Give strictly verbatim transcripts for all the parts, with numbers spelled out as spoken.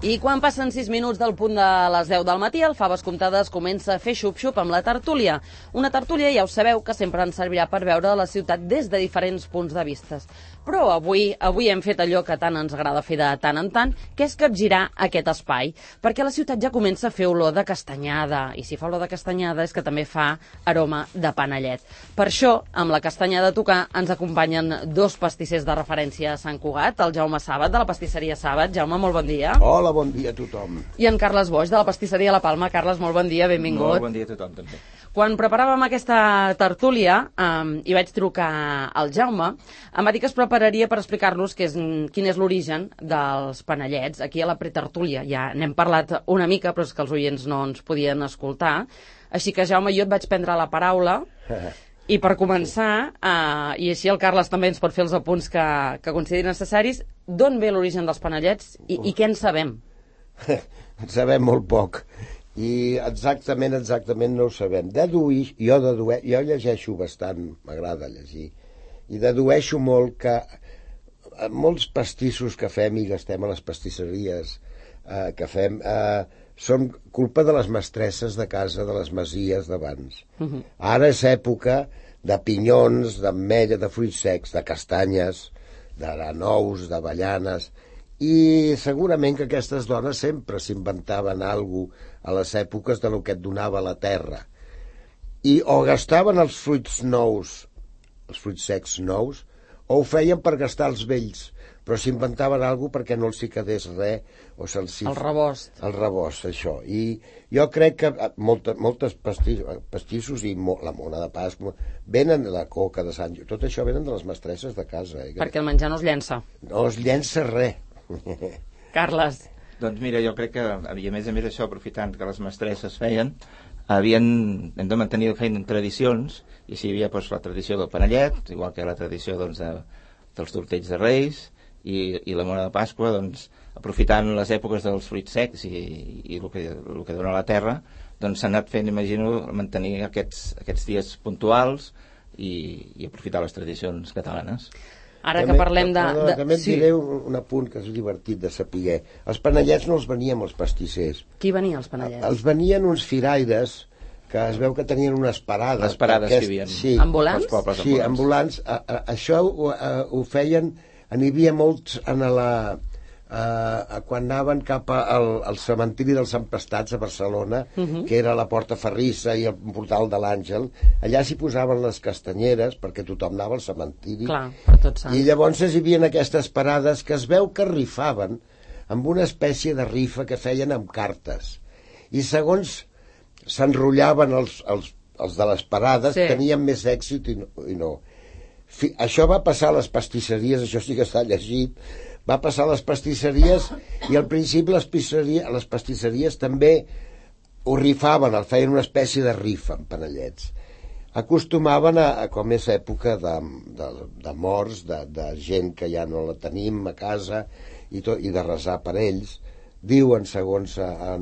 I quan passen sis minuts del punt de les deu del matí, el Faves Comptades comença a fer xup-xup amb la tertúlia. Una tertúlia, ja ho sabeu, que sempre ens servirà per veure la ciutat des de diferents punts de vista. Però avui avui hem fet allò que tant ens agrada fer de tant en tant, que és capgirar aquest espai, perquè la ciutat ja comença a fer olor de castanyada, i si fa olor de castanyada és que també fa aroma de panellet. Per això, amb la castanyada a tocar, ens acompanyen dos pastissers de referència a Sant Cugat, el Jaume Sàbat, de la pastisseria Sàbat. Jaume, molt bon dia. Hola, bon dia a tothom. I en Carles Boix, de la pastisseria La Palma. Carles, molt bon dia, benvingut. Molt bon dia a tothom, també. Quan preparàvem aquesta tertúlia um, i vaig trucar al Jaume, em va dir que es prepararia per explicar-nos és, quin és l'origen dels panellets. Aquí a la pretertúlia ja n'hem parlat una mica, però és que els oients no ens podien escoltar. Així que, Jaume, jo et vaig prendre la paraula i per començar, uh, i així el Carles també ens pot fer els apunts que, que consideri necessaris, d'on ve l'origen dels panellets i, i què en sabem? En sabem molt poc. I exactament, exactament no ho sabem. Deduïx, jo, deduï, jo llegeixo bastant, m'agrada llegir, i dedueixo molt que molts pastissos que fem i gastem a les pastisseries eh, que fem eh, són culpa de les mestresses de casa, de les masies d'abans. Uh-huh. Ara és època de pinyons, d'ametlla, de fruits secs, de castanyes, de nous, d'avellanes, i segurament que aquestes dones sempre s'inventaven alguna cosa a les èpoques de lo que et donava la terra. I o gastaven els fruits nous, els fruits secs nous, o ho feien per gastar els vells, però s'inventaven alguna cosa perquè no els hi quedés res. O se'ls... El rebost. El rebost, això. I jo crec que molta, moltes pastissos, pastissos i mo, la mona de Pasqua venen de la coca de Sant Joan. Tot això venen de les mestresses de casa. Eh? Perquè el menjar no es llença. No es llença res. Carles. Doncs mira, jo crec que, a més a més això, aprofitant que les mestresses feien, havien, hem de mantenir feien tradicions, i si hi havia doncs, la tradició del panellet, igual que la tradició doncs, de, dels tortells de Reis, i, i la mona de Pasqua, doncs, aprofitant les èpoques dels fruits secs i, i el, que, el que dona la terra, doncs s'ha anat fent, imagino, mantenir aquests, aquests dies puntuals i, i aprofitar les tradicions catalanes. Ara també, que parlem de... no, de... també et sí. diré un, un apunt que és divertit de saber. Els panellets no els venien els pastissers. Qui venia els panellets? Els venien uns firaires que es veu que tenien unes parades. Les parades aquest, que hi havia. Sí, ambulants? Pobles, sí, ambulants. ambulants. A, a, això ho, a, ho feien... N'hi havia molts en la... A, a, quan anaven cap al, al cementiri dels Empestats a Barcelona, uh-huh. que era la Porta Ferrissa i el portal de l'Àngel, allà s'hi posaven les castanyeres perquè tothom anava al cementiri. Clar, per tots sants. I llavors hi havia aquestes parades que es veu que rifaven amb una espècie de rifa que feien amb cartes. I segons s'enrotllaven els, els, els de les parades, sí. tenien més èxit i no. I no. Fi, això va passar a les pastisseries, això sí que està llegit, va passar a les pastisseries i al principi les pastisseries, les pastisseries també ho rifaven, el feien una espècie de rifa amb panellets. Acostumaven a, a com és època de, de, de morts, de, de gent que ja no la tenim a casa i, tot, i de resar per ells. Diuen, segons, en,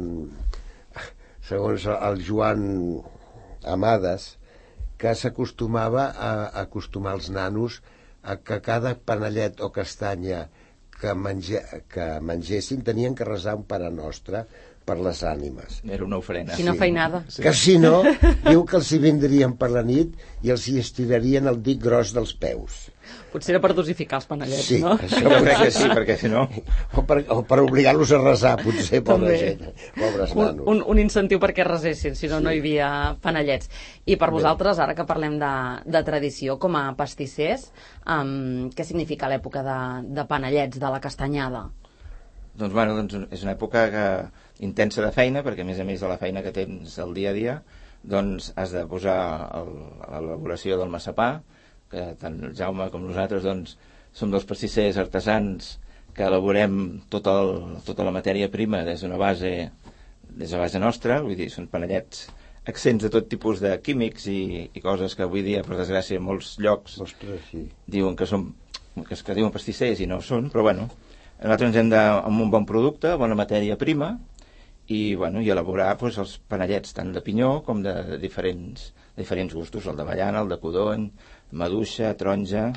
segons el Joan Amades, que s'acostumava a, a acostumar els nanos a que cada panellet o castanya que, menge, que mengessin tenien que resar un Pare Nostre per les ànimes. Era una ofrena. Quina sí. feinada. Sí. Que si no, diu que els hi vindrien per la nit i els hi estirarien el dit gros dels peus. Potser era per dosificar els panellets, sí, no? Això jo crec que sí, perquè si no... O per, o per obligar-los a resar, potser, pobra gent, pobres nanos. Un, un, un incentiu perquè resessin, si no, sí. no hi havia panellets. I per vosaltres, ara que parlem de, de tradició, com a pastissers, um, què significa l'època de, de panellets, de la castanyada? Doncs, bueno, doncs és una època que, intensa de feina, perquè a més a més de la feina que tens el dia a dia, doncs has de posar el, l'elaboració del massapà, que tant el Jaume com nosaltres doncs, som dos pastissers artesans que elaborem tot el, tota la matèria prima des d'una base, des de base nostra, vull dir, són panellets accents de tot tipus de químics i, i coses que avui dia, per desgràcia, en molts llocs Ostres, sí. diuen que són que, es, que diuen pastissers i no ho són, però bueno, nosaltres ens hem de, amb un bon producte, bona matèria prima, i, bueno, i elaborar doncs, els panellets tant de pinyó com de, de, diferents, de diferents gustos, el d'avellana, el de codony, maduixa, taronja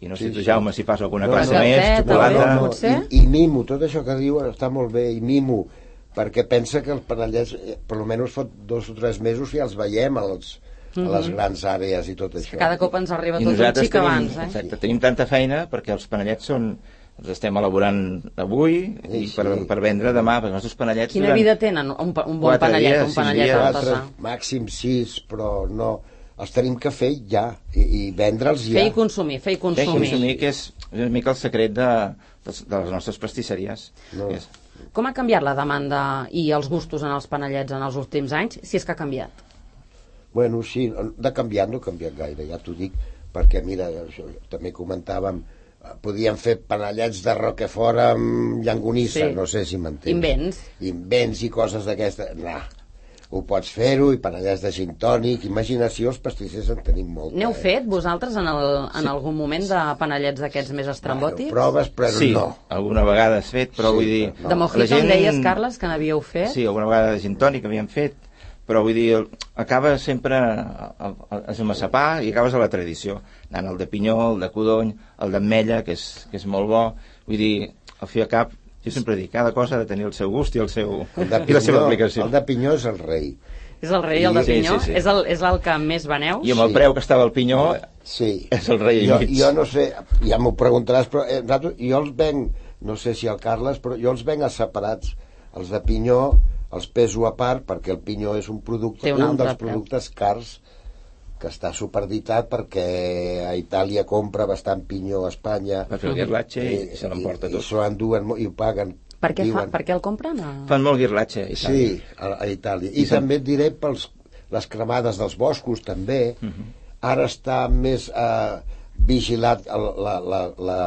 i no sé Sí, tu, sí. Jaume, si fas alguna No, cosa no. més, Cafè, xocolata... també, no, potser? i, i mimo, tot això que diu està molt bé, i mimo, perquè pensa que els panellets, eh, per almenys fot dos o tres mesos ja els veiem als, a les grans àrees i tot això. Cada cop ens arriba I tot un nosaltres xic tenim, abans, eh? exacte, tenim tanta feina perquè els panellets són els estem elaborant avui Sí, i sí. per, per vendre demà, perquè els nostres panellets Quina durant vida tenen un, pa- un bon quatre panellet, dies, un sis panellet dies. artesà? Quatre, màxim sis, però no... Els tenim que fer ja, i, i vendre'ls ja. Fer i consumir, fer i Fer consumir. consumir, que és una mica el secret de, de, de les nostres pastisseries. No. Que és, Com ha canviat la demanda i els gustos en els panellets en els últims anys, si és que ha canviat? Bueno, sí, de canviar no ha canviat gaire, ja t'ho dic, perquè mira, això, també comentàvem, eh, podíem fer panellets de Roquefort amb llangonissa, Sí. no sé si m'entens. Invents. Invents i coses d'aquestes, nah, ho pots fer-ho, i panellets de gin tònic, imaginació, els pastissers en tenim molta. N'heu eh? fet vosaltres en, el, en algun moment de panellets d'aquests més estrambòtics? Bueno, proves, però sí, no. alguna vegada has fet, però Sí, vull dir... però no. De mojito la gent- em deies, Carles, que n'havíeu fet? Sí, alguna vegada de gin tònic havíem fet, però vull dir, acaba sempre a, a, a massapà i acabes a la tradició, anant al de pinyó, el de codony, el d'ametlla, que, és, que és molt bo. Vull dir, al fi i al cap, jo sempre dic, cada cosa ha de tenir el seu gust i, el seu, El de i la seva pinyó, aplicació. el de pinyó és el rei. És el rei, el de Sí, pinyó? sí, sí. És, el, és el que més veneu? I amb el Sí. preu que estava el pinyó, Sí. és el rei jo, i mig. jo no sé, ja m'ho preguntaràs, però eh, nosaltres, jo els venc, no sé si el Carles, però jo els venc a separats. Els de pinyó els peso a part, perquè el pinyó és un producte, Té un un, altre dels preu. productes cars que està superditat, perquè a Itàlia compra bastant pinyó, a Espanya, Va fer el guirlatge i, i se l'emporta i, i tot. s'ho enduen mo- i ho paguen. Per què, fa, diuen. per què el compren? A... Fan molt guirlatge. I Sí, a, a Itàlia. I, I se'n- també et diré pels les cremades dels boscos, també. Uh -huh. Ara està més eh, vigilat el, la, la, la,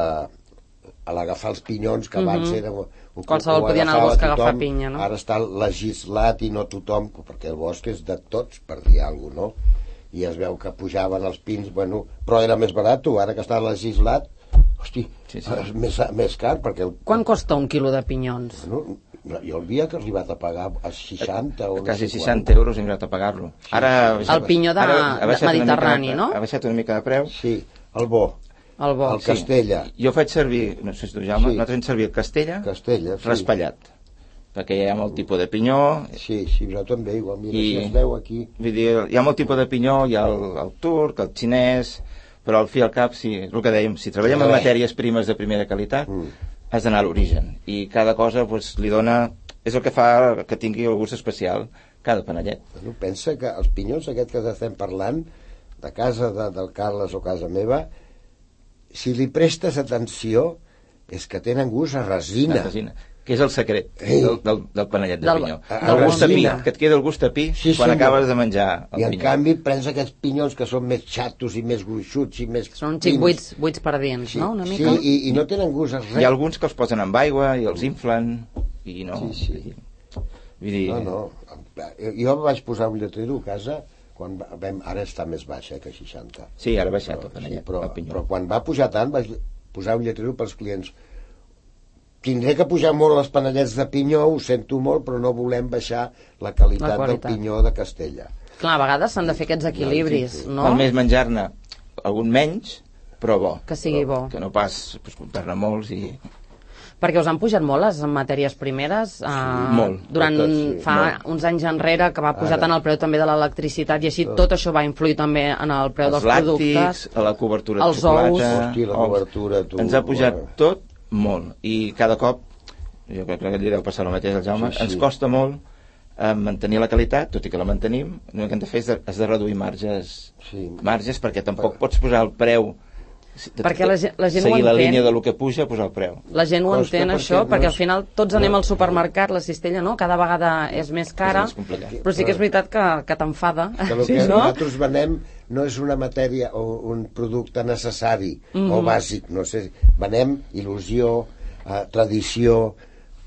a l'agafar els pinyons, que abans Mhm. era... Ho, ho- Qualsevol ho podia anar al agafava bosc a agafar tothom. pinya, no? Ara està legislat i no tothom, perquè el bosc és de tots, per dir alguna cosa, no? I es veu que pujaven els pins, bueno, però era més barat, ara que està legislat, hosti, Sí, sí. és més, més car, perquè... El, Quan costa un quilo de pinyons? bueno, jo havia que arribat a pagar a seixanta o no quasi sé seixanta euros hem arribat a pagar-lo. Ara, ha baixat- El pinyó de- ara ha baixat de una Mediterrani, mica, no? Ha baixat una mica de preu. quant. Sí, el bo, El bo. el Castella. Jo faig servir, no sé si tu, Jaume, Sí. nosaltres fem servir el Castella, Castella, sí. raspallat, perquè hi ha molt tipus de pinyó, Sí, sí, jo també, igual, mira, I- si es veu aquí... vull dir, hi ha molt tipus de pinyó, hi ha el, el turc, el xinès, però al fi i al cap, sí, és el que dèiem, si treballem amb Res. matèries primes de primera qualitat, Mm. has d'anar a l'origen, i cada cosa pues, li dona, és el que fa que tingui el gust especial, cada panellet. Bueno, pensa que els pinyons aquests que estem parlant, de casa de, del Carles o casa meva, si li prestes atenció, és que tenen gust a resina. La resina, que és el secret Ei. del, del, del panellet de Del- pinyó. del El gust a pi, resina. que et queda el gust a pi Sí, quan senyor. acabes de menjar el I en pinyó. canvi prens aquests pinyons que són més xatos i més gruixuts i més... Són un xic fins. buits, buits per dins, Sí, no? Una sí, mica? i, i no tenen gust a res. Hi ha alguns que els posen amb aigua i els inflen i no... Sí, sí. Vull dir, No, no. Jo vaig posar un lletrero a casa quan va- vam, ara està més baixa que seixanta. sí, ara ha baixat el Però, sí, panellet, però, el pinyó. però quan va pujar tant vaig posar un lletrero pels clients. Tindré que pujar molt els panellets de pinyó, ho sento molt, però no volem baixar la qualitat, La qualitat. del pinyó de Castella. Clar, a vegades s'han de fer aquests equilibris, Sí, sí. no? Val més menjar-ne algun menys, però bo. Que sigui bo. Que no pas pues, comprar-ne molts i... Perquè us han pujat molt les matèries primeres eh, molt. durant Totes, sí, fa molt. uns anys enrere, que va pujar Ara. tant el preu també de l'electricitat i així tot això va influir també en el preu els dels làctics, productes. a la cobertura de els xocolata... ous. Hosti, la ous. cobertura, tu, Ens ha pujat bueno. tot molt. I cada cop, jo crec que li deu passar el mateix al Jaume, Sí, sí. ens costa molt eh, mantenir la qualitat, tot i que la mantenim. L'únic que hem de fer és de, és de reduir marges, Sí. marges perquè tampoc pots posar el preu... de- Perquè la gent- la gent ho seguir la entén. línia de lo que puja, posar el preu. La gent ho Costa entén, perquè això, no perquè és- al final tots anem no. al supermercat, la cistella, no? Cada vegada és més cara, És més complicat. però sí que és veritat que, que t'enfada. Que el Sí, que no? nosaltres venem no és una matèria o un producte necessari Mhm. o bàsic, no sé, venem il·lusió, eh, tradició,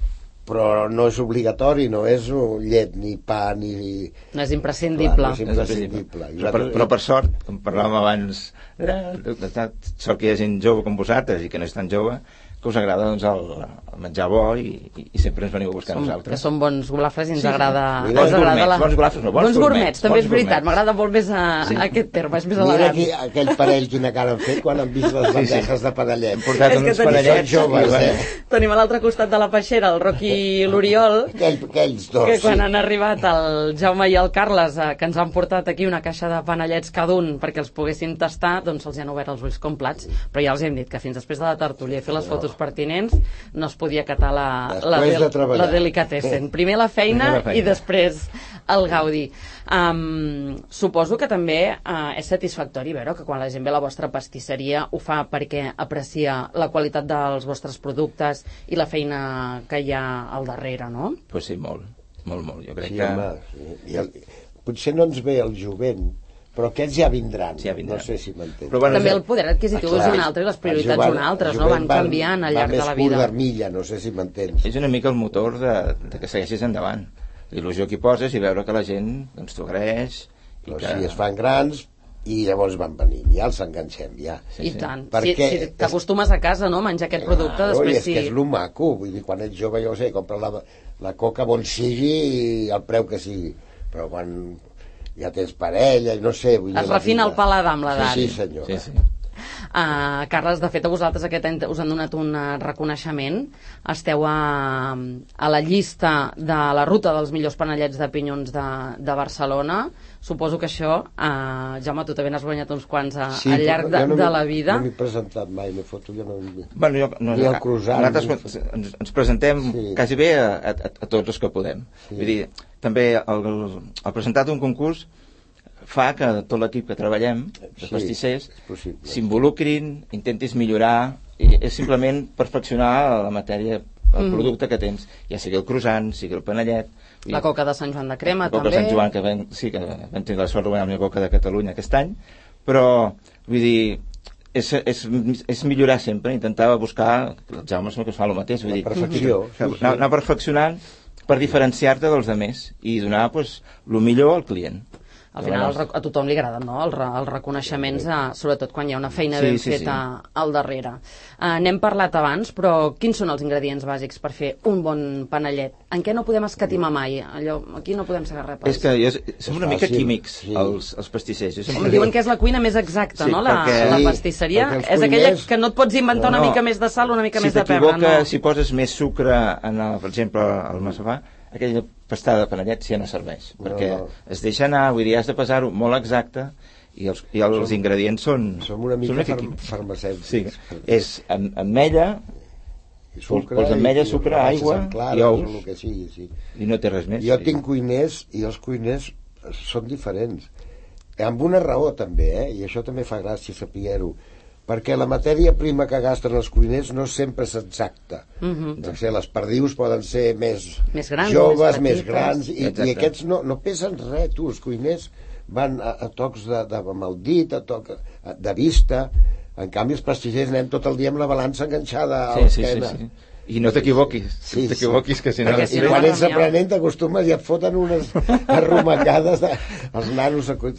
però no és obligatori, no és un llet, ni pa, ni... No és imprescindible. Clar, no és imprescindible. I Però, per, nosaltres- però per sort, com parlàvem abans, de, de, de, sort que hi ha gent jove com vosaltres i que no és tan jove, que us agrada doncs, el, el menjar bo i, i, i sempre ens veniu a buscar som, nosaltres. Que són bons golafres i ens sí, agrada... Sí. Bons gourmets, la... bons golafres, no, bons, bons gourmets. Gourmets, també bons és veritat, gourmets. M'agrada molt més a, sí. aquest terme, és més elegant. Mira aquí, aquell parell quina cara han fet quan han vist les bandejes sí, sí. de panellet. Hem portat és uns panellets joves, eh? Tenim a l'altre costat de la peixera el Roc i l'Oriol, Aquell, aquells dos, que quan sí. han arribat el Jaume i el Carles, eh, que ens han portat aquí una caixa de panellets cada un perquè els poguessin tastar, doncs se'ls han obert els ulls com plats, però ja els hem dit que fins després de la tertúlia i fer les fotos pertinents no es podia acatar la, la, del, de la delicatessen. Primer la feina, la feina i després el gaudi. Um, suposo que també uh, és satisfactori veure que quan la gent ve a la vostra pastisseria ho fa perquè aprecia la qualitat dels vostres productes i la feina que hi ha al darrere, no? Pues sí, molt, molt, molt. Jo crec sí, que... home, sí. I el, potser no ens ve el jovent, però aquests ja vindran, sí, ja vindran. No sé si m'entens. Bueno, també el poder adquisitiu ah, és un altre i les prioritats són altres, no? Van canviant al llarg de la vida. Va més curt d'armilla, no sé si m'entens. És una mica el motor de, de que segueixis endavant. L'il·lusió que hi poses i veure que la gent doncs, t'ho agraeix. I Però que... si es fan grans i llavors van venint, ja els enganxem, ja. Sí, I sí. tant. Perquè si si t'acostumes a casa, no?, menjar aquest producte, claro, després és sí... que és lo maco, vull dir, quan ets jove, jo sé, compra la, la coca bon sigui i el preu que sigui, però quan ja tens parella i no sé... Vull dir, es refina el paladar amb l'edat. Sí, sí, senyor. Sí, sí. Uh, Carles, de fet, a vosaltres aquest any us han donat un uh, reconeixement. Esteu a, a la llista de la ruta dels millors panellets de pinyons de, de Barcelona. Suposo que això, uh, Jaume, tu també n'has guanyat uns quants a, sí, al llarg de, no de la vida. No m'he presentat mai, m'he fotut, jo no... Bueno, jo, no, ni el croissant. Nosaltres ens, ens presentem sí. quasi bé a, a, a tots els que podem. Sí. Vull dir, també el, el, el presentar un concurs fa que tot l'equip que treballem, de sí, pastissers, s'involucrin, intentis millorar, i és simplement perfeccionar la matèria, el mm. producte que tens, ja sigui el croissant, sigui el panellet... La coca de Sant Joan de Crema, també. La coca de Sant Joan, que ven, sí, que vam tenir la sort de guanyar la coca de Catalunya aquest any, però, vull dir, és, és, és millorar sempre, intentar buscar, el Jaume sembla que es fa el mateix, vull la dir, perfecció. Sí, sí. Anar, anar perfeccionant per diferenciar-te dels altres i donar, pues, el millor al client. Al final a tothom li agraden, no?, els, els reconeixements, a, sobretot quan hi ha una feina ben sí, sí, feta sí. al darrere. Uh, N'hem parlat abans, però quins són els ingredients bàsics per fer un bon panellet? En què no podem escatimar mai? Allò, aquí no podem saber res. És que jo, som una mica químics, sí. els, els pastissers. Em diuen que és la cuina més exacta, sí, no?, la, perquè, la pastisseria. És cuiners... aquella que no et pots inventar no, una mica més de sal, una mica si més de pebre. No? Si poses més sucre, en el, per exemple, al massapà, aquella pastada de panellet sí ja no serveix, no, perquè no. es deixa anar, vull dir, has de pesar-ho molt exacte i els, i els som, ingredients són... Som una mica far farmacèutics. Sí, és ametlla, pols d'ametlla, sucre, aigua i ous, que sigui, sí. i no té res més. Jo sí. tinc cuiners i els cuiners són diferents. Amb una raó també, eh? I això també fa gràcia saber-ho, perquè la matèria prima que gasten els cuiners no sempre és exacta. Uh-huh. Doncs, les perdius poden ser més, més grans, joves, més, més grans, i, i aquests no, no pesen res, tu, els cuiners van a, a tocs de, de maldit, a toc de vista, en canvi els pastissers anem tot el dia amb la balança enganxada a sí, l'esquena. Sí, sí, sí. I no t'equivoquis, sí, t'equivoquis, que si no... I quan ets aprenent t'acostumes i et foten unes arromacades de, els nanos... A...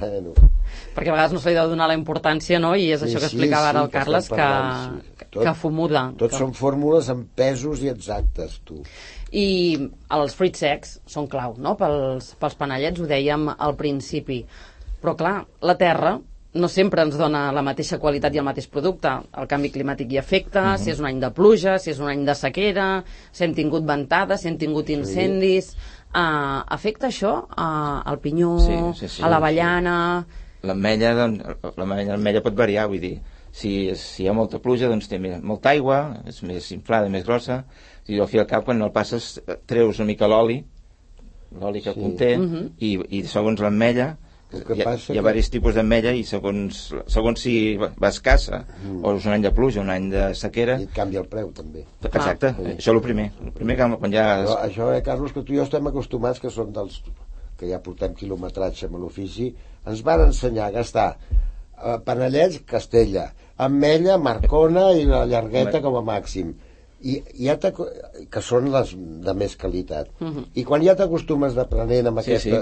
Perquè a vegades no se li deu donar la importància, no?, i és sí, això que explicava sí, ara el sí, Carles, que, parlant, sí. tot, que fumuda. Tot que... són fórmules amb pesos i exactes, tu. I els fruits secs són clau, no?, pels, pels panellets, ho dèiem al principi. Però clar, la terra no sempre ens dona la mateixa qualitat i el mateix producte. El canvi climàtic hi afecta, uh-huh. si és un any de pluja, si és un any de sequera, si hem tingut ventades, si hem tingut incendis... Sí. Uh, afecta això uh, al pinyó, sí, sí, sí, a l'avellana... Sí. L'ametlla, doncs, l'ametlla pot variar, vull dir, si, si hi ha molta pluja, doncs té molta aigua, és més inflada, més grossa, i al fi al cap, quan el passes, treus una mica l'oli, l'oli que sí. conté, uh-huh. i, i segons l'ametlla, hi ha, hi ha que... diversos tipus d'ametlla, i segons, segons si va escassa, mm. o és un any de pluja, un any de sequera... I et canvia el preu, també. Exacte, ah. això és el primer. El primer que quan ja... Però això, eh, Carlos, que tu i jo estem acostumats, que són dels... que ja portem quilometratge amb l'ofici, ens van ensenyar a gastar eh, panellets, Castella, ametlla, Marcona i la llargueta com a màxim. I ja que són les de més qualitat. Uh-huh. I quan ja t'acostumes d'aprenent amb aquestes... Sí, sí.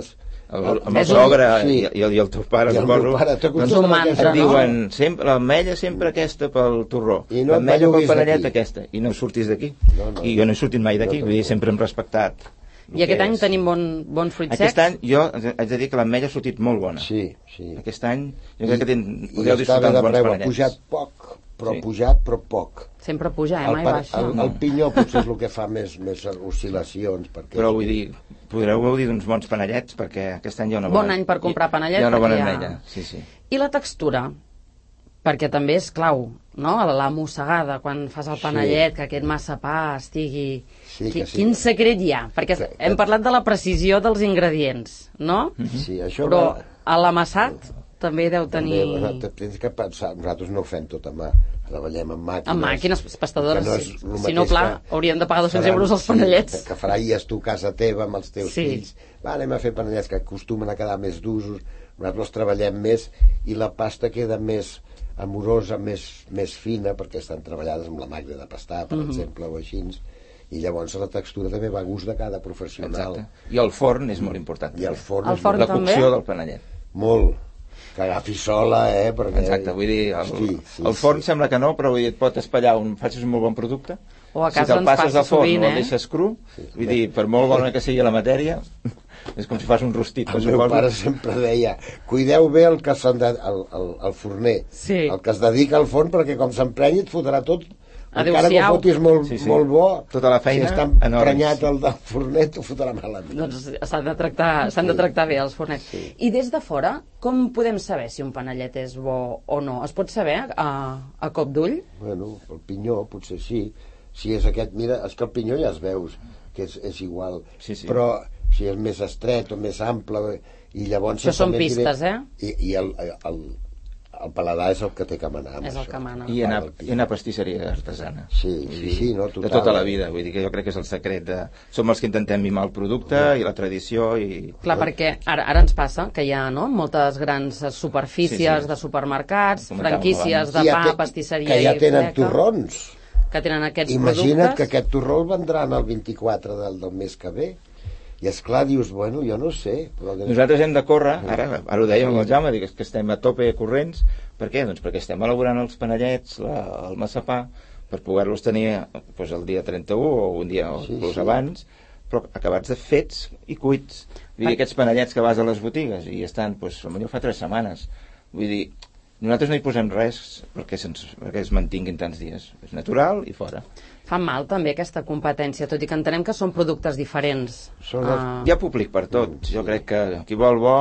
el, amb el sogre sí. i, i, el, i el teu pare, I el meu pare, doncs, et diuen, sempre, l'ametlla sempre aquesta pel torró, no l'ametlla pel panellet aquesta, i no surtis d'aquí. No, no, I jo no he sortit mai d'aquí, no, vull dir, sempre hem respectat. I aquest any és... tenim bon, bons fruits secs? Aquest any jo haig de dir que l'ametlla ha sortit molt bona. Sí, sí. Aquest any jo crec que ten... podeu I disfrutar uns bons preu, panellets. Ha pujat poc, però sí. pujat, però poc. Sempre puja, eh? Mai el, baixa. El, el pinyó potser és el que fa més, més oscil·lacions. Perquè però vull dir, podreu gaudir d'uns bons panellets, perquè aquest any hi ha una bona... Bon any per comprar panellets. Hi ha una bona ha... ametlla, sí, sí. I la textura? Perquè també és clau, no? La mossegada, quan fas el panellet, sí. que aquest massapà estigui... Sí, Qui, sí. Quin secret hi ha? Perquè que, hem parlat de la precisió dels ingredients, no? Sí, això però va... a l'amassat també deu tenir... També, tens que pensar, nosaltres no ho fem tot a mà, treballem amb màquines. Amb màquines pastadores, no si, si no, clar, que, hauríem de pagar dos-cents euros als panellets. Sí, que faries tu casa teva amb els teus sí. fills. Va, anem a fer panellets que acostumen a quedar més d'usos, nosaltres treballem més i la pasta queda més amorosa, més, més fina, perquè estan treballades amb la màquina de pastar, per mm-hmm. exemple, o així, i llavors la textura també va a gust de cada professional. Exacte. I el forn és molt important. I el forn, el forn la també? cocció del panellet. Molt. Que agafi sola, eh? Perquè... Exacte, vull dir, el, sí, sí, el forn sí. sembla que no, però vull dir, et pot espatllar un, facis un molt bon producte. O a si casa te'l ens passes passa al forn sovint, o eh? el deixes cru, sí, vull dir, per molt bona que sigui la matèria, és com si fas un rostit. El meu pare sempre deia, cuideu bé el que s'han de, el, el, el forner, sí. el que es dedica al forn, perquè com s'emprenyi et fotrà tot. Encara que ho fotis molt, sí, sí. molt bo, tota la feina, si està emprenyat el del forner, t'ho fotrà malament. Doncs s'han de, tractar, s'han de tractar bé els fornets. Sí. I des de fora, com podem saber si un panellet és bo o no? Es pot saber a, a cop d'ull? Bueno, el pinyó potser sí. Si és aquest, mira, és que el pinyó ja es veus, que és, és igual. Sí, sí. Però si és més estret o més ample, i llavors... Això són pistes, diré, eh? I, i el, el, el paladar és el que té que manar. És el que mana. I anar, i anar a pastisseria artesana. Sí, sí, sí, no, total. De tota la vida, vull dir que jo crec que és el secret de... Som els que intentem mimar el producte no. i la tradició i... Clar, perquè ara, ara ens passa que hi ha no, moltes grans superfícies sí, sí. de supermercats, franquícies de pa, pastisseria que ja i tenen fleca, torrons. Que tenen aquests Imagina't productes. que aquest torró el vendran el vint-i-quatre del, del mes que ve. I esclar, dius, bueno, jo no sé. Però... Nosaltres hem de córrer, ara, ara ho dèiem amb el Jaume, dic, que estem a tope corrents. Per què? Doncs perquè estem elaborant els panellets, la, el massapà, per poder-los tenir doncs, el dia trenta-u o un dia o sí, sí. abans, però acabats de fets i cuits. Vull dir, aquests panellets que vas a les botigues i estan, doncs, potser fa tres setmanes. Vull dir, nosaltres no hi posem res perquè, se'ns, perquè es mantinguin tants dies. És natural i fora. Fa mal també aquesta competència, tot i que entenem que són productes diferents. Són els... uh... Hi ha públic per tot. Jo crec que qui vol bo...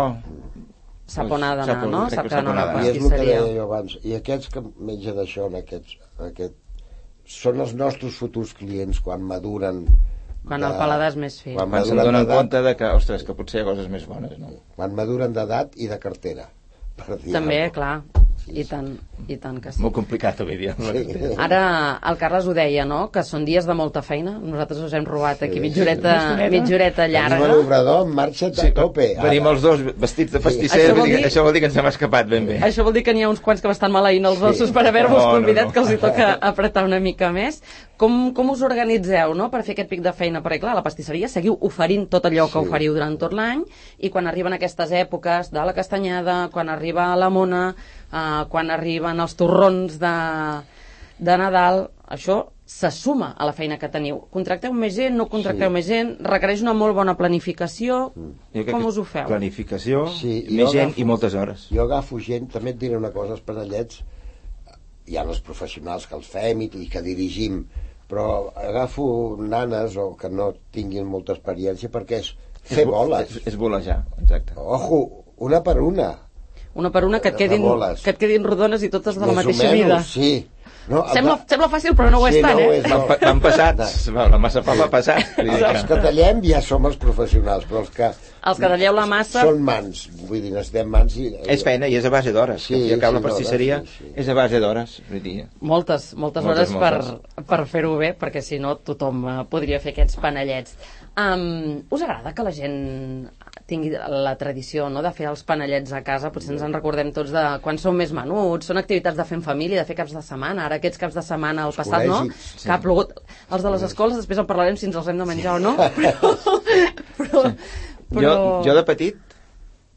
Sap on ha d'anar, sap, no? Sap que on ha d'anar. I és el que deia jo abans. I aquests que mengen això, aquests, aquest, són els nostres futurs clients quan maduren. Quan de... el paladar és més fi. Quan, quan se'n donen compte de que, ostres, que potser hi ha coses més bones, no? Quan maduren d'edat i de cartera. Per dir també, alguna. clar. I tant, i tant que sí. Molt complicat avui dia. Sí. Ara el Carles ho deia, no?, que són dies de molta feina. Nosaltres us hem robat aquí sí, mitjoreta, sí. mitjoreta llarga. Tenim l'obrador en marxa a sí, tope. Venim els dos vestits de pastisser, sí. això, vol dir, això vol dir que ens hem escapat ben bé. Això vol dir que n'hi ha uns quants que m'estan maleint els ossos sí. per haver-vos no, convidat, no, no. que els hi toca apretar una mica més. Com, com us organitzeu, no?, per fer aquest pic de feina? Perquè, clar, a la pastisseria seguiu oferint tot allò que sí. oferiu durant tot l'any, i quan arriben aquestes èpoques de la castanyada, quan arriba la mona, Uh, quan arriben els torrons de, de Nadal, això se suma a la feina que teniu. Contracteu més gent, no contracteu sí. més gent, requereix una molt bona planificació. Mm. Com us ho feu? Planificació, sí, més gent agafo, i moltes hores. Jo agafo gent, també et diré una cosa, els panellets, hi ha els professionals que els fem i, i que dirigim, però agafo nanes o que no tinguin molta experiència perquè és fer és, boles. És, és volejar, exacte. Ojo, una per una. Una per una, que et quedin, que et quedin rodones i totes de la mateixa menys, mida. Sí. No, sembla, de... sembla fàcil, però no ho és sí, tant, no eh? És, no. Van passats, la massa pa va passat. Els que tallem ja som els professionals, però els que... Els que talleu la massa... Són mans, vull dir, necessitem mans i... És feina i és a base d'hores. Sí, si acaba sí, la pastisseria, sí, sí. és a base d'hores. Moltes, moltes, moltes hores moltes. per, per fer-ho bé, perquè si no tothom uh, podria fer aquests panellets. Um, us agrada que la gent tingui la tradició, no?, de fer els panellets a casa? Potser ens en recordem tots de quan són més menuts, són activitats de fer en família, de fer caps de setmana. Ara aquests caps de setmana al passat, no? Sí. Que ha plogut. Els de les escoles, després en parlarem si ens els hem de menjar o no. Però, però, sí. però... Jo, jo de petit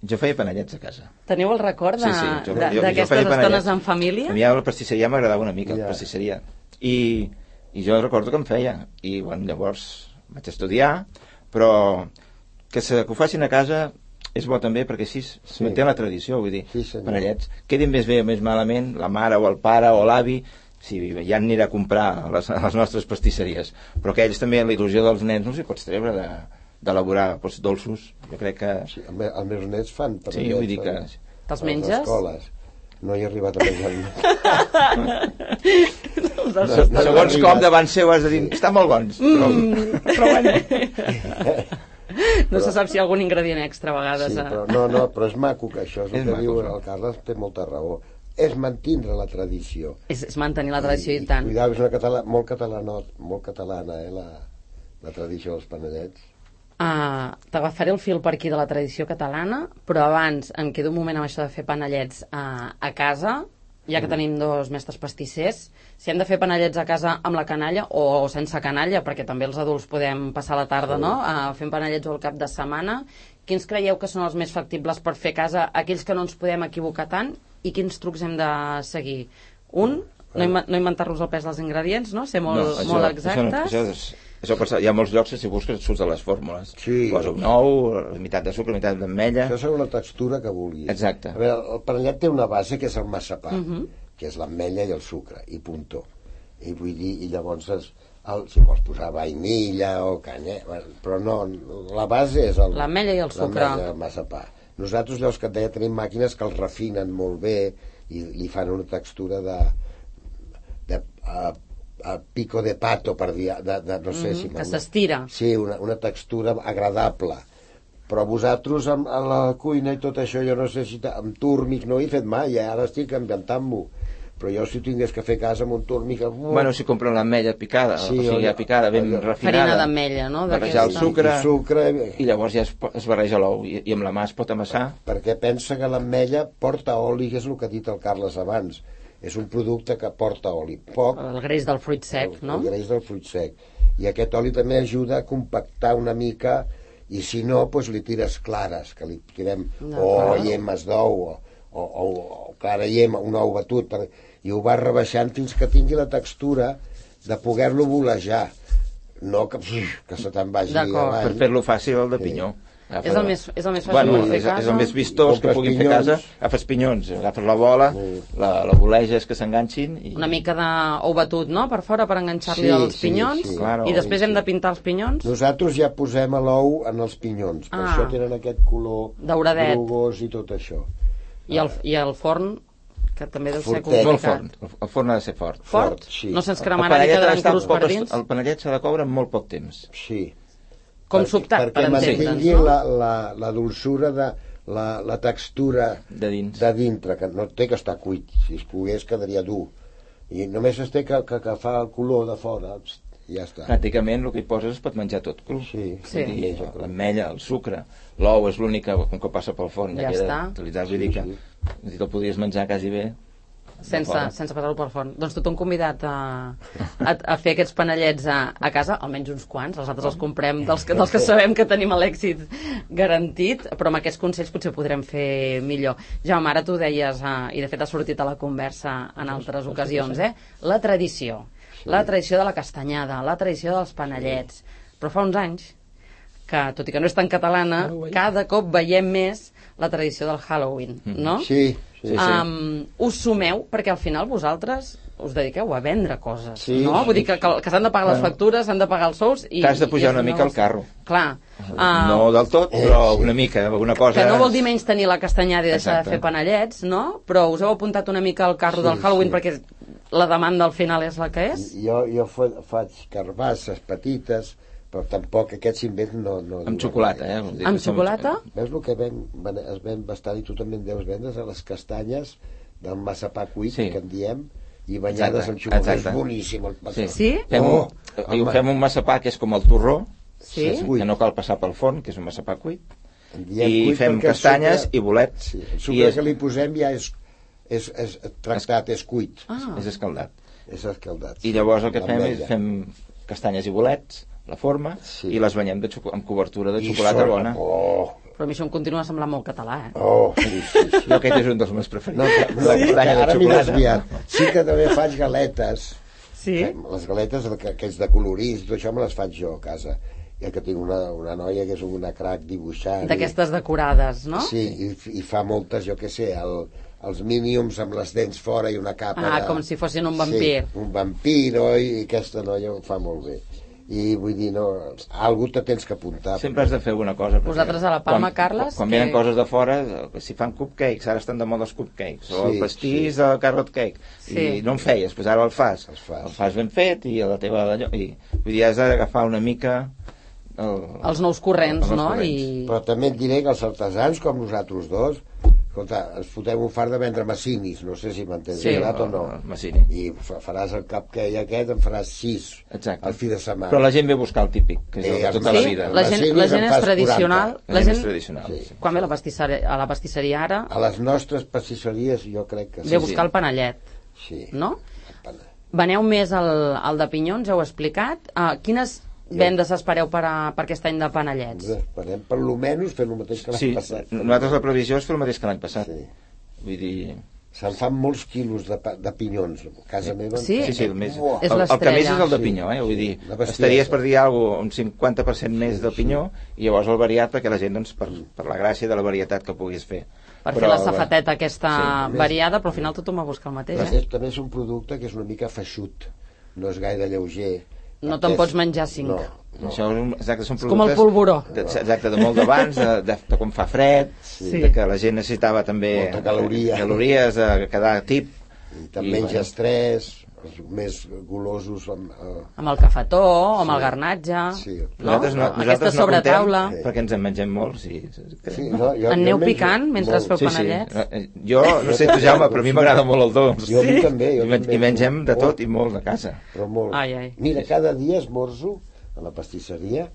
Jo feia panellets a casa. Teniu el record Sí, sí, jo- jo- jo d'aquestes feia estones panellets. en família? A mi a la pastisseria m'agradava una mica, Ja. la pastisseria. I, I jo recordo que em feia. I bueno, llavors vaig estudiar, però que, se, que ho facin a casa és bo també, perquè així es Sí. manté la tradició, vull dir, Sí, senyor. panellets. Quedin més bé o més malament, la mare o el pare o l'avi, si ja anirà a comprar a les, a les nostres pastisseries. Però que ells també, la il·lusió dels nens, no s'hi pots treure de d'elaborar doncs, dolços. Jo crec que... Sí, el me- els meus nets fan Sí, panellets, vull dir que... a- Te'ls a les menges? escoles. No hi he arribat a menjar. No, No, no, no. Segons com davant seu has de dir, estan molt bons. Però... Mm, però bueno. No se sap si hi ha algun ingredient extra a vegades. Sí, eh? però, no, no, però és maco que això és el És que maco, diu sí. el Carles, té molta raó. És mantindre la tradició. És, és mantenir la tradició i, tant. Cuidado, és una català, molt, catalana, molt catalana, eh, la, la tradició dels panellets. Uh, T'agafaré el fil per aquí de la tradició catalana, però abans em quedo un moment amb això de fer panellets uh, a casa, ja que tenim dos mestres pastissers. Si hem de fer panellets a casa amb la canalla o sense canalla, perquè també els adults podem passar la tarda, Sí. no?, uh, fent panellets al cap de setmana, quins creieu que són els més factibles per fer a casa, aquells que no ens podem equivocar tant, i quins trucs hem de seguir? Un, no, inven- no inventar-nos el pes dels ingredients, no?, ser molt, això- molt Això, exactes. no, això, és, això per, hi ha molts llocs que si busques et surten les fórmules. Sí. Posa un ou, la meitat de sucre, la meitat d'ametlla. Això serà una textura que vulguis. Exacte. A veure, el panellet té una base que és el massapà, Mhm. que és l'ametlla i el sucre, i puntó. I vull dir, i llavors es, el, si vols posar vainilla o canya, però no, la base és el, L'ametlla i el sucre. l'ametlla i el massapà. Nosaltres, llavors que et deia, tenim màquines que els refinen molt bé i li fan una textura de, de a, a pico de pato, per dir, de, de, no sé Mhm, si... que s'estira. Sí, una, una textura agradable. Però vosaltres amb, a la cuina i tot això, jo no sé si ta- amb túrmic no ho he fet mai, eh? Ara estic inventant-m'ho. Però jo si tingués que fer casa amb un túrmic... Uh, Bueno, si compren l'ametlla picada, Sí, o sigui, ja o- picada, ben o- refinada. Farina d'ametlla, no?, Barrejar el d'aquesta. sucre, i sucre, i llavors ja es, po- es barreja l'ou, i, i amb la mà es pot amassar. perquè pensa que l'ametlla porta oli, que és el que ha dit el Carles abans. És un producte que porta oli. Poc, El greix del fruit sec, el, no? el greix del fruit sec. I aquest oli també ajuda a compactar una mica, i si no, doncs li tires clares, que li tirem o D'acord. llemes d'ou, o, o, o, o clara llema, un ou batut, per, i ho vas rebaixant fins que tingui la textura de poder-lo volejar. No que, que se te'n vagi D'acord. Per avall. fer-lo fàcil, el de pinyó. Agafa- És el més, és el més fàcil Bueno, de fer és, a casa. és el més vistós que Compres puguin fer a pinyons. casa. Agafes pinyons, agafes la bola, Sí. la, la voleges que s'enganxin. I... Una mica d'ou batut, no?, per fora, per enganxar-li Sí, els sí, pinyons. sí. Claro. I després Sí, hem sí. de pintar els pinyons. Nosaltres ja posem l'ou en els pinyons, per Ah. això tenen aquest color Dauradet. grogós i tot això. I el, I el forn, que també deu ser Fortet. No, el complicat. forn. El, el forn ha de ser fort. Fort? Fort, sí. No se'ns El cremarà ni panellet ha quedaran d'estar crus per poc- dins? El panellet s'ha de coure en molt poc temps. Sí. Com perquè, sobtat, per perquè entendre'ns, mantingui no? la, la, la dulçura de la, la textura De dins. de dintre, que no té que estar cuit, si es pogués quedaria dur, i només es té que, que, que fa el color de fora i ja està. Pràcticament el que hi poses es pot menjar tot cru. Sí. Sí. Vull dir, l'ametlla, el sucre, l'ou és l'única com que passa pel forn. Ja queda està. utilitzat, vull dir que Sí, vull dir, te'l podries menjar quasi bé. Sense, de fora. sense passar-ho pel forn. Doncs tothom convidat a, a, a fer aquests panellets a, a casa, almenys uns quants, els altres els comprem dels que, dels que sabem que tenim l'èxit garantit, però amb aquests consells potser podrem fer millor. Jaume, ara tu deies, eh, i de fet ha sortit a la conversa en altres ocasions, eh? La tradició. La tradició de la castanyada, la tradició dels panellets. Però fa uns anys que, tot i que no és tan catalana, cada cop veiem més la tradició del Halloween, no? Sí, sí, sí. Um, us sumeu, perquè al final vosaltres us dediqueu a vendre coses, Sí, no? sí, Vull dir que, que, que s'han de pagar les Bueno. factures, s'han de pagar els sous... i T'has de i pujar és una un mica al negoci. carro. Clar. Uh, No del tot, però Eh, sí. una mica, alguna cosa... que no vol dir menys tenir la castanyada i deixar Exacte. de fer panellets, no? Però us heu apuntat una mica al carro Sí, del Halloween sí. perquè la demanda al final és la que és? Jo, jo fa, faig carbasses petites, però tampoc aquest s'invent no, no... Amb xocolata, eh? Vull dir Amb que som- xocolata? Veus el que ven, ven, es ven bastant, i tu també en deus vendre, a les castanyes del massapà cuit, Sí. que en diem, i banyades Exacte, amb xocolata. exacte. És boníssim el massapà. Sí. Sí? Fem, Oh, un, i ho home. fem un massapà que és com el torró, Sí? Sí. Cuit. que no cal passar pel forn, que és un massapà cuit, En diem i cuit fem perquè el castanyes sucre- i bolets. Sí, el I sucre és, que li posem ja és, és, és tractat, és cuit, Ah, és escaldat. és escaldat. I llavors el que fem és L'ametlla. fem castanyes i bolets, la forma, Sí. i les banyem de xoco- amb cobertura de I xocolata sort- bona. Oh, Però a mi això em continua semblant molt català, eh? Oh, sí, sí, sí. Jo aquest és un dels meus preferits. No, no, La muntanya de ara m'he xocolata. desviat. Sí que també faig galetes. Sí? Les galetes que, que és de colorís, tot això me les faig jo a casa. Ja que tinc una, una noia que és una crac dibuixant. D'aquestes decorades, no? Sí, i, i fa moltes, jo què sé, el, els míniums amb les dents fora i una capa Ah, de... com si fossin un vampir. Sí, un vampir, no? I aquesta noia ho fa molt bé. I vull dir, no, algú te tens que apuntar. Sempre has de fer alguna cosa. perquè Vosaltres a la Palma, quan, Carles, Quan, quan que- venen coses de fora, si fan cupcakes, ara estan de moda els cupcakes, o Sí, el pastís sí. de carrot cake, Sí. i no en feies, doncs ara el fas. Els fas. El fas ben fet, i a la teva... d'allò, I, vull dir, has d'agafar una mica... El, Els nous corrents, els nous no? corrents. I... Però també et diré que els artesans, com nosaltres dos, escolta, ens fotem un fart de vendre massinis, no sé si m'entens Sí. sí, o no. el Massini. I fa- faràs el cupcake aquest, en faràs sis Exacte. al fi de setmana. Però la gent ve a buscar el típic, que és el Eh, de tota sí? la vida. La gent, Massinis la en gent és fas tradicional. quaranta. La La gent és gent, tradicional. Sí. Sí. quan ve a la pastisseria, a la pastisseria ara, A les nostres pastisseries jo crec que ve a sí. buscar el panellet, Sí. no? El pana- Veneu més al, al de pinyons, ja ho he explicat. Uh, quines vendes espereu per, a, per aquest any de panellets? Esperem per lo menys fer el mateix que l'any Sí, passat. nosaltres la previsió és fer el mateix que l'any passat. Sí. Vull dir... Se'n fan molts quilos de, pa- de pinyons. A casa meva... en Sí? fan- Sí, sí, el, més, Buah. És el, el que l'estrella. més és el de Sí. pinyó, eh? Vull dir, La bestiesa. estaries per dir alguna cosa, un cinquanta per cent més Sí, de pinyó, i llavors el variat perquè la gent, doncs, per, per la gràcia de la varietat que puguis fer. Per Però, fer la safateta aquesta sí, més- variada, però al final tothom va a buscar el mateix, Però eh? és, també és un producte que és una mica feixut. No és gaire lleuger. No Perquè te'n és- pots menjar cinc. No, no. Això és, un, exacte, són És com el productes polvoró. de, exacte, de molt d'abans, de, de, de quan fa fred, Sí. de que la gent necessitava també Molta caloria. calories de cada tip. I te'n I, menges tres, els més golosos amb... Eh, Amb el cafetó, amb Sí. el garnatge, Sí. no? Nosaltres no, Aquesta nosaltres no sobretaula. comptem, perquè ens en mengem molts. I, sí, no, jo, Aneu jo menjo picant mentre molt. feu sí, sí. panellets? Eh, Jo, no sé tu, Jaume, però a mi m'agrada molt el dolç. Jo a mi també. Jo I, men també. I mengem de Molt, tot i molt a casa. Però molt. Ai, ai. Mira, cada dia esmorzo a la pastisseria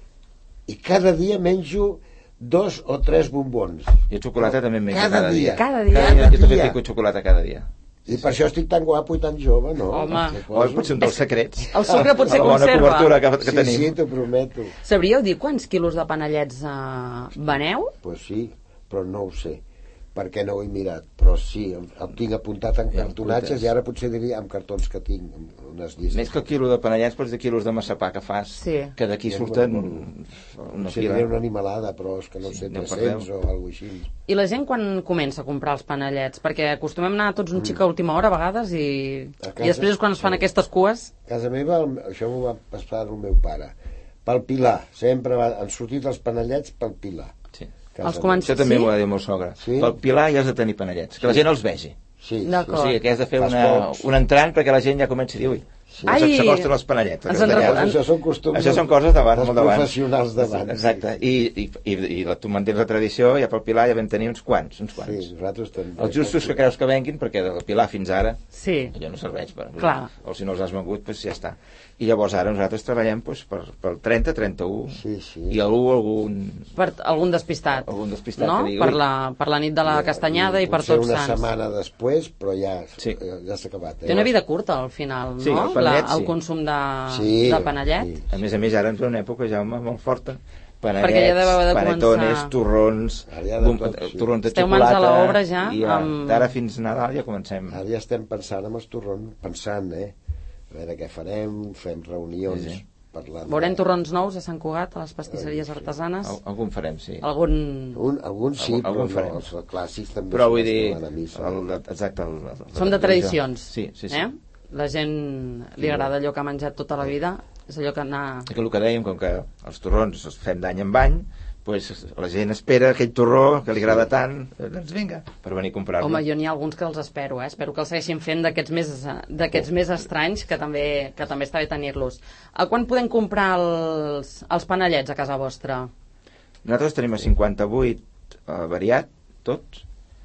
i cada dia menjo dos o tres bombons. Jo xocolata també en menjo Cada cada, dia. Cada dia. Cada dia. Cada Jo també dia. pico xocolata cada dia. I per això estic tan guapo i tan jove, no? Home. Perquè O poso- potser un dels secrets. El sucre potser La bona conserva. cobertura que, que Sí, tenim. sí, t'ho prometo. Sabríeu dir quants quilos de panellets uh, veneu? Pues sí, però no ho sé, perquè no ho he mirat. Però sí, em, em tinc apuntat en Ja em cartonatges apuntes. i ara potser diria amb cartons que tinc, amb unes llistes. Més que el quilo de panellets, pots dir quilos de massapà que fas, Sí. que d'aquí Ja surten no una Potser pila. diré una animalada, però és que no sé, Déu tres-cents perdeu. o alguna cosa així. I la gent quan comença a comprar els panellets? Perquè acostumem a anar tots un xic a última hora a vegades i, A casa, i després és quan es fan sí. aquestes cues. A casa meva, el- això m'ho va passar el meu pare. Pel Pilar, sempre va, han sortit els panellets pel Pilar. Sí. Casa Els comença- Això també Sí? m'ho va dir el meu sogre. Sí? Pel Pilar ja has de tenir panellets, que la gent els vegi. Sí, sí, D'acord. O sigui, que has de fer Fas una, pocs. un entrant perquè la gent ja comenci a dir, ui, Sí. Ai! s'acosten els panellets. Ens perquè en els recordo- tallats- Això són costums Això són coses d'abans, dels molt d'abans. professionals d'abans. Exacte. I, i, i, i la, tu mantens la tradició, ja pel Pilar ja vam tenir uns quants, uns quants. Sí, nosaltres també. Els justos que creus que venguin, perquè del Pilar fins ara Sí. allò no serveix per... Clar. O si no els has vengut, doncs ja està. I llavors ara nosaltres treballem doncs, per, pel trenta, trenta-u, Sí, sí. i algú, algun... Per algun despistat. Algun despistat no? que digui, per, ui. la, per la nit de la castanyada i per Potser tots una sants. setmana després, però ja, Sí. ja, ja s'ha acabat. Té una vida curta al final, Sí, no? el panellet, la, el sí. consum de, Sí, de panellet. sí. A més a més, ara ens ve una època, Jaume, molt forta. Panellets, Perquè ja deveu de panetones, començar- torrons, Ara ja de bum- tot, sí. torrons de Esteu mans xocolata... a l'obra ja, I ja, amb- d'ara fins Nadal ja comencem. Ara ja estem pensant en els torrons, pensant, eh? A veure què farem, fem reunions, Sí, sí. parlant... Veurem torrons nous a Sant Cugat, a les pastisseries artesanes. Al, algun farem, sí. Algun... Un, alguns sí, Algun- però algun no, farem. els clàssics també Però són vull els que dir, van a missa. el, exacte. El, el, Són de tradicions. Sí, sí, sí. Eh? La gent li agrada allò que ha menjat tota la vida. És allò que anar... I que el que dèiem, com que els torrons els fem d'any en any, pues, la gent espera aquell torró que li agrada tant, eh, doncs vinga, per venir a comprar-lo. Home, jo n'hi ha alguns que els espero, eh? Espero que els segueixin fent d'aquests més, d'aquests més estranys, que també, que també està bé tenir-los. A quan podem comprar els, els panellets a casa vostra? Nosaltres tenim a cinquanta-vuit eh, variat, tots,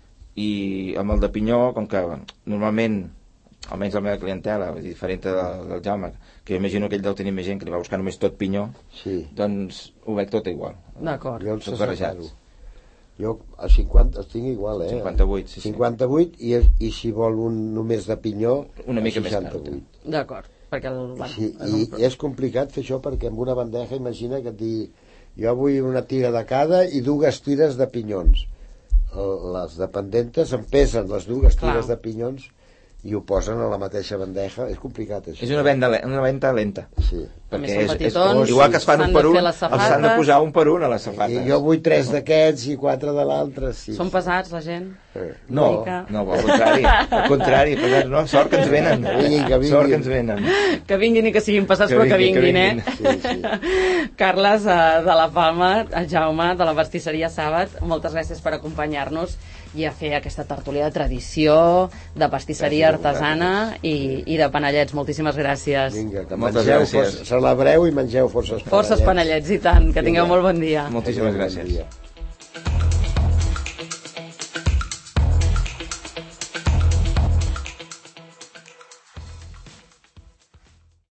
i amb el de pinyó, com que normalment, almenys la meva clientela, és diferent del, del Jaume, que jo imagino que ell deu tenir més gent que li va buscar només tot pinyó, Sí, doncs ho veig tot igual. D'acord. jo els Tots separo. barrejats. Jo a cinquanta els tinc igual, eh? cinquanta-vuit, sí, sí. cinquanta-vuit i, i si vol un només de pinyó, Una mica a més seixanta-vuit. D'acord. Perquè el... Bueno, Sí, és i, un... i és complicat fer això perquè amb una bandeja imagina que et digui Jo vull una tira de cada i dues tires de pinyons. Les dependentes em pesen les dues tires de pinyons i ho posen a la mateixa bandeja. És complicat, això. És una venda, una venda lenta. Sí. Perquè és, és, igual que es fan un per un, els s'han de posar un per un a les safates. I jo vull tres d'aquests i quatre de l'altre. Sí, Són pesats, la gent? Eh. No, no, al contrari. Al contrari, pesats, no, sort que ens venen. Que vinguin, que vinguin. Sort que ens venen. Que vinguin i que siguin pesats, que però vinguin, que vinguin, que vinguin. eh? Sí, sí. Carles, de la Palma, Jaume, de la pastisseria Sàbat, moltes gràcies per acompanyar-nos i a fer aquesta tertúlia de tradició, de pastisseria artesana i, i de panellets. Moltíssimes gràcies. Vinga, que mengeu, força, celebreu i mengeu forces panellets. Forces panellets, i tant. Que tingueu molt bon dia. Moltíssimes gràcies.